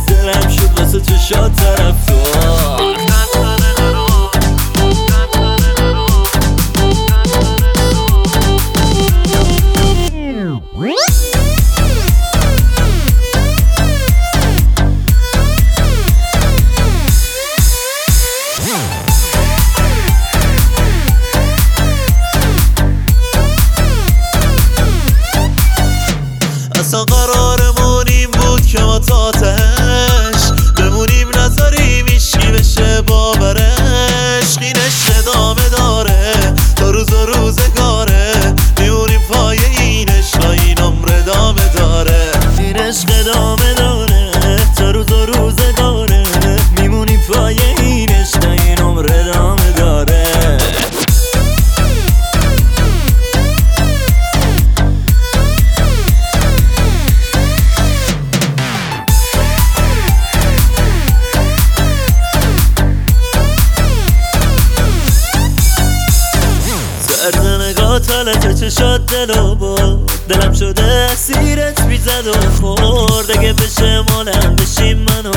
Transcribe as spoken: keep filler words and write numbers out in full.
دلم شد واسه چشات طرفدار. اصلا قرارمون این بود که ما تاتش بمونیم، نذاریم ایشکی بشه باورش. این عشق ادامه داره تا روز و روزگاره، میمونیم پای این عشق، این عمر ادامه داره. این عشق ادامه داره تا روز و روزگاره، میمونیم پای این عشق، این عمر ادامه داره. طرز نگاه حالت چشات دلو برد، دلم شده اسیرت بیزد و خورد. اگه بشه مالم بشیم من